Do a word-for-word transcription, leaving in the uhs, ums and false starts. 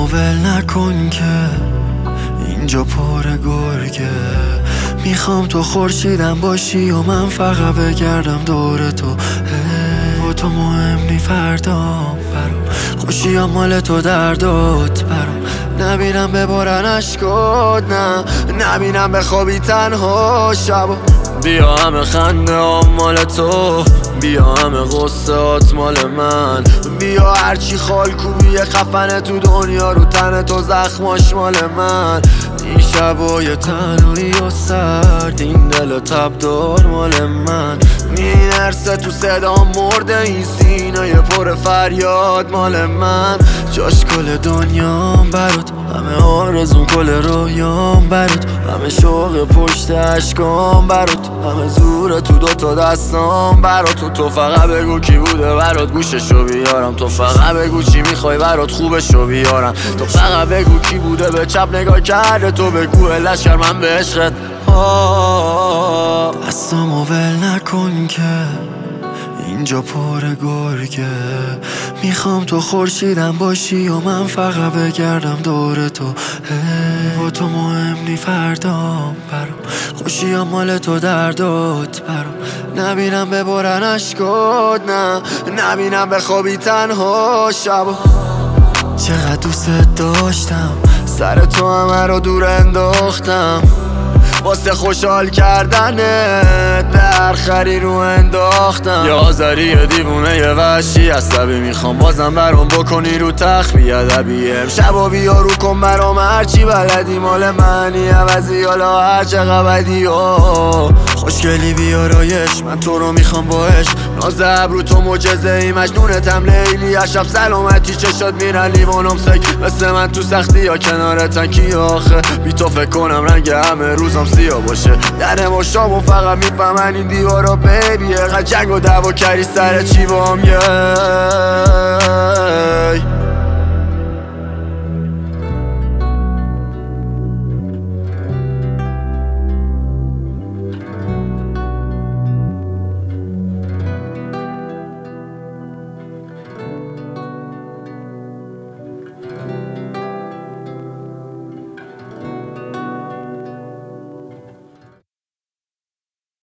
دستامو ول نکن که اینجا پر گرگه. میخوام تو خورشیدم باشی و من فقط بگردم دور تو. با تو مهم نی فردام برام، خوشی هم مال تو دردات برام. نبینم ببارن اشکات، نه نبینم بخوابی تنها شبا. بیا همه خنده هم مال تو، بیا همه غصات مال من. بیا هرچی خال کوبی خفنه تو دنیا رو تن تو زخماش مال من. این شبای تنهایی و سرد، این دل تبدار مال من. میرسه تو صدام مرده، این سینه پر فریاد مال من. جاش کل دنیام برات، همه آرزون کل رویام برات، همه شوق پشت اشکام برات، همه زور تو دوتا دستام برات. تو تو فقط بگو کی بوده برات گوششو بیارم، تو فقط بگو چی میخوای برات خوبشو بیارم، تو فقط بگو کی بوده به چپ نگاه کرده، تو بگو علش کرد من به عشقت. دستامو ول نکن که اینجا پر گرگه. میخوام تو خورشیدم باشی و من فقط بگردم دور تو. با تو مهم نی فردام برام، خوشی هم مال تو دردات برام. نبینم ببارن اشکات، نه نبینم بخوابی تنها شبا. چقدر دوست داشتم سر تو همه رو دور انداختم، واسه خوشحال کردنت به هر خری رو انداختم. یه آذری دیوونه یه وحشی عصبی، میخوام بازم برام بکنی رو تخت بیادبی. امشبا بیا رو کن برام هرچی بلدی مال منی، عوضی حالا هر چقدر بدی. خوشگلی بیارایش من تو رو میخوام با عشق، ناز ابرو تو معجزه ای، مجنونتم لیلی. اشب سلامتی چشات میرن لیوانم سگ، مثل من تو سختی یا کنارتن کی آخه. بی تو فکر کنم رنگ همه روزم سیاه باشه، در ما شامو فقط میفهمن این دیوارا بیبی. قد جنگ و دعوا کردی سر چی بام یه